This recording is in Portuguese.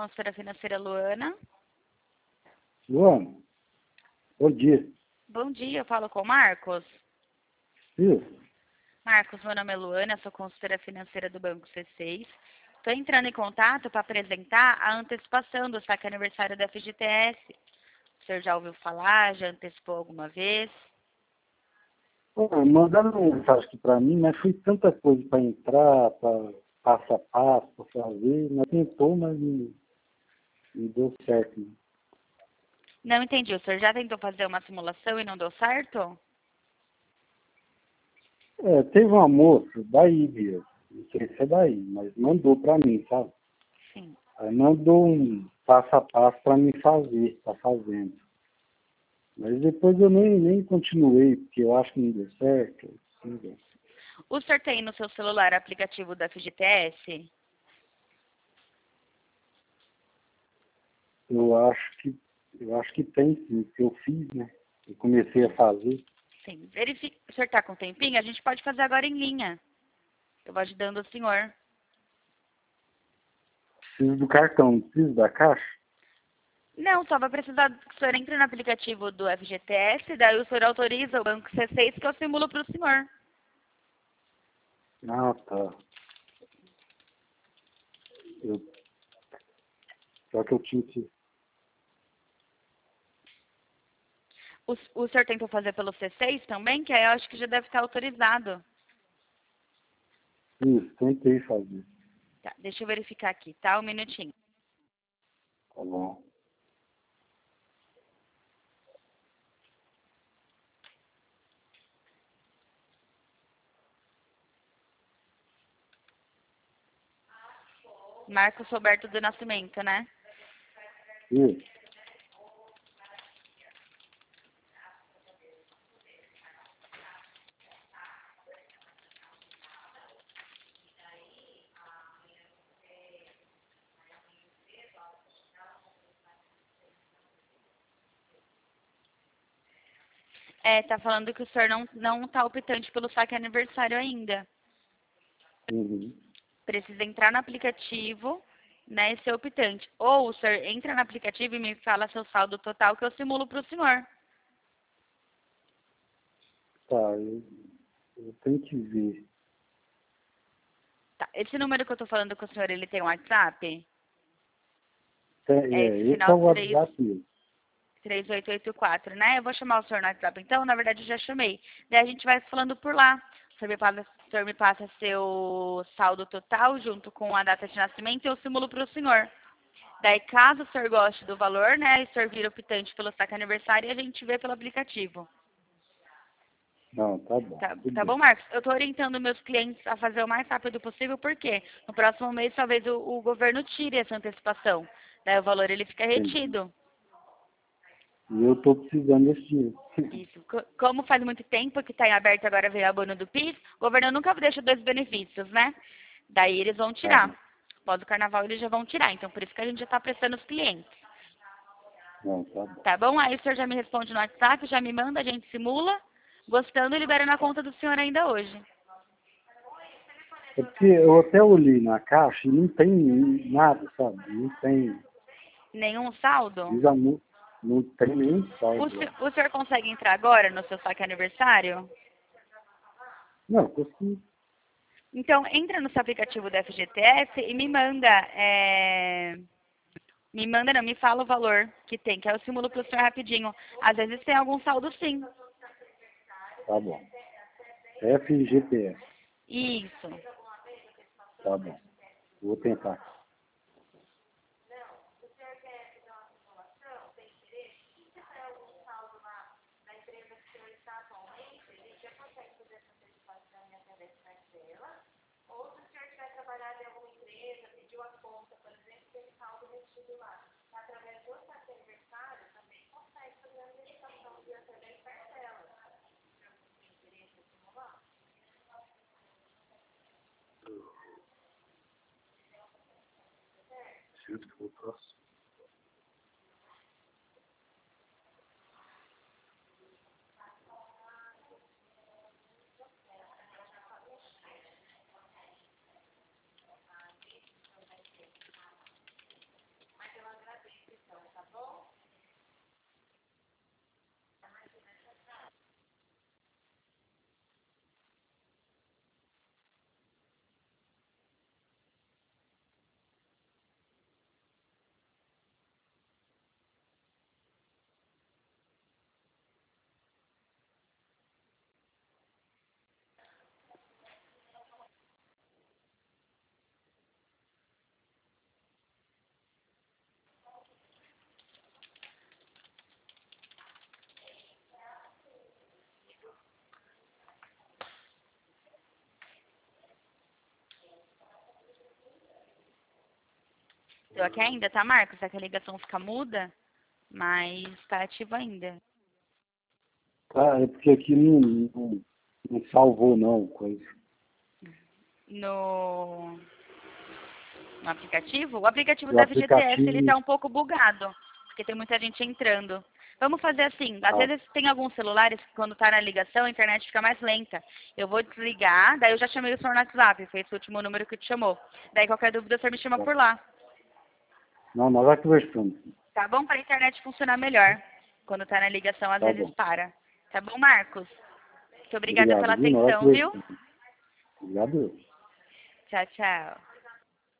consultora financeira Luana. Luana, bom dia. Bom dia, eu falo com o Marcos. Isso. Marcos, meu nome é Luana, sou consultora financeira do Banco C6. Estou entrando em contato para apresentar a antecipação do saque aniversário da FGTS. O senhor já ouviu falar? Já antecipou alguma vez? Mandaram uma mensagem aqui para mim, mas foi tanta coisa para entrar, para passo a passo, para fazer. Mas tentou, mas não deu certo. Né? Não entendi. O senhor já tentou fazer uma simulação e não deu certo? Teve uma moça daí mesmo, não sei se é daí, mas mandou para mim, sabe? Sim. Aí mandou um passo a passo para mim fazer, tá fazendo. Mas depois eu nem continuei, porque eu acho que não deu certo. Não deu. O senhor tem no seu celular aplicativo da FGTS? Eu acho que tem sim, que eu fiz, né? Eu comecei a fazer. Sim. Verifique. O senhor está com um tempinho? A gente pode fazer agora em linha. Eu vou ajudando o senhor. Preciso do cartão, não preciso da caixa? Não, só vai precisar que o senhor entre no aplicativo do FGTS, daí o senhor autoriza o Banco C6 que eu simulo para o senhor. Ah, tá. Só que eu tinha que... O senhor tentou fazer pelo C6 também, que aí eu acho que já deve estar autorizado. Isso, tentei fazer. Tá, deixa eu verificar aqui, tá? Um minutinho. Tá bom. Marcos Roberto do Nascimento, né? Isso. Tá falando que o senhor não tá optante pelo saque aniversário ainda. Uhum. Precisa entrar no aplicativo, né, e ser optante. Ou o senhor entra no aplicativo e me fala seu saldo total que eu simulo para o senhor. Tá, eu tenho que ver. Tá, esse número que eu tô falando com o senhor, ele tem um WhatsApp? É esse Esse é final o WhatsApp mesmo. 3884, né? Eu vou chamar o senhor no WhatsApp, então, na verdade eu já chamei. Daí a gente vai falando por lá. O senhor me passa seu saldo total junto com a data de nascimento e eu simulo para o senhor. Daí, caso o senhor goste do valor, né, e o senhor vira optante pelo saque aniversário, a gente vê pelo aplicativo. Não, tá bom. Tudo Tá bom, bem. Marcos? Eu estou orientando meus clientes a fazer o mais rápido possível, porque no próximo mês talvez o governo tire essa antecipação. Daí o valor ele fica Entendi. retido. E eu tô precisando desse dinheiro. Isso. Como faz muito tempo que está em aberto agora veio a abono do PIS, o governo nunca deixa dois benefícios, né? Daí eles vão tirar. Aham. Após o carnaval eles já vão tirar. Então por isso que a gente já está prestando os clientes. Não, tá bom. Tá bom? Aí o senhor já me responde no WhatsApp, já me manda, a gente simula. Gostando, libera na conta do senhor ainda hoje. É porque eu até olhei na caixa e não tem nada, sabe? Não tem. Nenhum saldo? Diz a música, não tem nenhum saldo lá. O senhor consegue entrar agora no seu saque aniversário? Não, consegui. Então, entra no seu aplicativo da FGTS e me manda, não, me fala o valor que tem, que aí eu simulo pro senhor rapidinho. Às vezes tem algum saldo sim. Tá bom. FGTS. Isso. Tá bom. Vou tentar. Sinto que eu posso. Tô aqui ainda, tá, Marcos? Só que a ligação fica muda, mas tá ativa ainda. Tá, é porque aqui não salvou não, coisa. No aplicativo? O aplicativo O da FGTS, ele aplicativo, tá um pouco bugado, porque tem muita gente entrando. Vamos fazer assim, às tá, vezes tem alguns celulares que quando tá na ligação a internet fica mais lenta. Eu vou desligar, daí eu já chamei o senhor no WhatsApp, foi esse último número que te chamou. Daí qualquer dúvida o senhor me chama tá. por lá. Não, nós já conversamos. Tá bom? Para a internet funcionar melhor. Quando tá na ligação, às Tá vezes bom. para. Tá bom, Marcos? Muito obrigada Obrigado, pela viu? Nós já atenção, viu? conversamos. Obrigado. Tchau, tchau.